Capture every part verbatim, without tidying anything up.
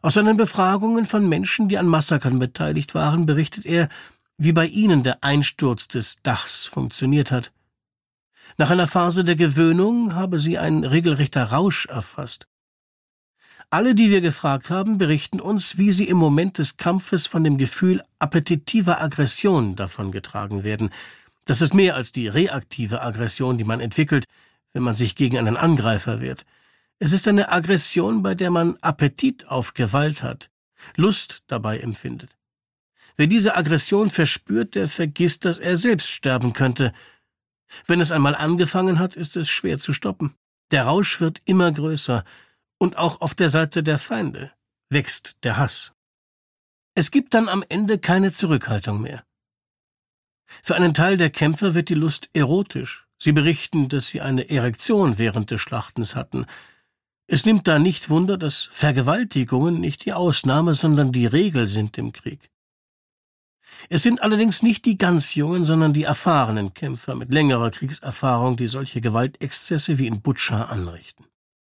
Aus seinen Befragungen von Menschen, die an Massakern beteiligt waren, berichtet er, wie bei ihnen der Einsturz des Dachs funktioniert hat. Nach einer Phase der Gewöhnung habe sie ein regelrechter Rausch erfasst. Alle, die wir gefragt haben, berichten uns, wie sie im Moment des Kampfes von dem Gefühl appetitiver Aggression davongetragen werden. Das ist mehr als die reaktive Aggression, die man entwickelt, wenn man sich gegen einen Angreifer wehrt. Es ist eine Aggression, bei der man Appetit auf Gewalt hat, Lust dabei empfindet. Wer diese Aggression verspürt, der vergisst, dass er selbst sterben könnte. Wenn es einmal angefangen hat, ist es schwer zu stoppen. Der Rausch wird immer größer, und auch auf der Seite der Feinde wächst der Hass. Es gibt dann am Ende keine Zurückhaltung mehr. Für einen Teil der Kämpfer wird die Lust erotisch. Sie berichten, dass sie eine Erektion während des Schlachtens hatten. Es nimmt da nicht Wunder, dass Vergewaltigungen nicht die Ausnahme, sondern die Regel sind im Krieg. Es sind allerdings nicht die ganz Jungen, sondern die erfahrenen Kämpfer mit längerer Kriegserfahrung, die solche Gewaltexzesse wie in Butscha anrichten.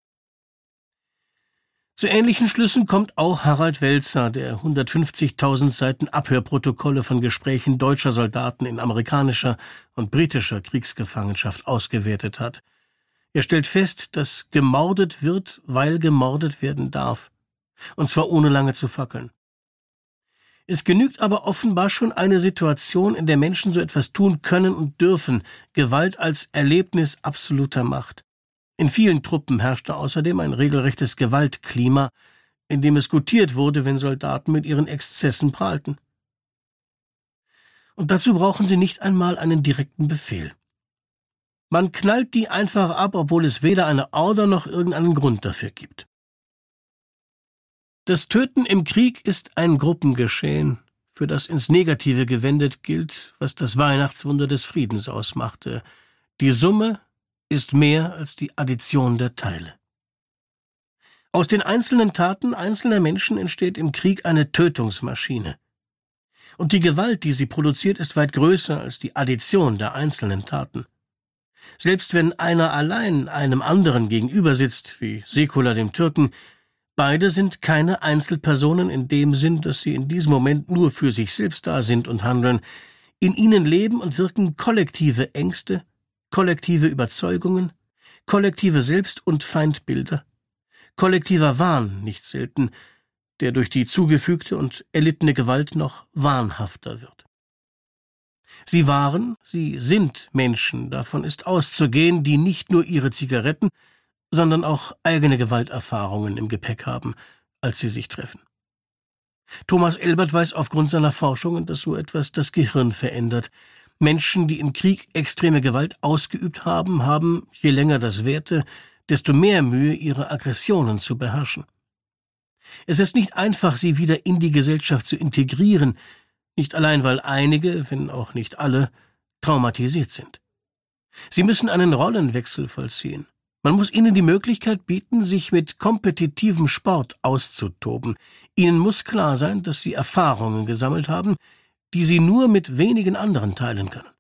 Zu ähnlichen Schlüssen kommt auch Harald Welzer, der hundertfünfzigtausend Seiten Abhörprotokolle von Gesprächen deutscher Soldaten in amerikanischer und britischer Kriegsgefangenschaft ausgewertet hat. Er stellt fest, dass gemordet wird, weil gemordet werden darf, und zwar ohne lange zu fackeln. Es genügt aber offenbar schon eine Situation, in der Menschen so etwas tun können und dürfen, Gewalt als Erlebnis absoluter Macht. In vielen Truppen herrschte außerdem ein regelrechtes Gewaltklima, in dem es gutiert wurde, wenn Soldaten mit ihren Exzessen prahlten. Und dazu brauchen sie nicht einmal einen direkten Befehl. Man knallt die einfach ab, obwohl es weder eine Order noch irgendeinen Grund dafür gibt. Das Töten im Krieg ist ein Gruppengeschehen, für das ins Negative gewendet gilt, was das Weihnachtswunder des Friedens ausmachte. Die Summe ist mehr als die Addition der Teile. Aus den einzelnen Taten einzelner Menschen entsteht im Krieg eine Tötungsmaschine. Und die Gewalt, die sie produziert, ist weit größer als die Addition der einzelnen Taten. Selbst wenn einer allein einem anderen gegenüber sitzt, wie Sekula dem Türken, beide sind keine Einzelpersonen in dem Sinn, dass sie in diesem Moment nur für sich selbst da sind und handeln. In ihnen leben und wirken kollektive Ängste, kollektive Überzeugungen, kollektive Selbst- und Feindbilder, kollektiver Wahn nicht selten, der durch die zugefügte und erlittene Gewalt noch wahnhafter wird. Sie waren, sie sind Menschen, davon ist auszugehen, die nicht nur ihre Zigaretten, sondern auch eigene Gewalterfahrungen im Gepäck haben, als sie sich treffen. Thomas Elbert weiß aufgrund seiner Forschungen, dass so etwas das Gehirn verändert. Menschen, die im Krieg extreme Gewalt ausgeübt haben, haben, je länger das währte, desto mehr Mühe, ihre Aggressionen zu beherrschen. Es ist nicht einfach, sie wieder in die Gesellschaft zu integrieren, nicht allein, weil einige, wenn auch nicht alle, traumatisiert sind. Sie müssen einen Rollenwechsel vollziehen. Man muss ihnen die Möglichkeit bieten, sich mit kompetitivem Sport auszutoben. Ihnen muss klar sein, dass sie Erfahrungen gesammelt haben, die sie nur mit wenigen anderen teilen können.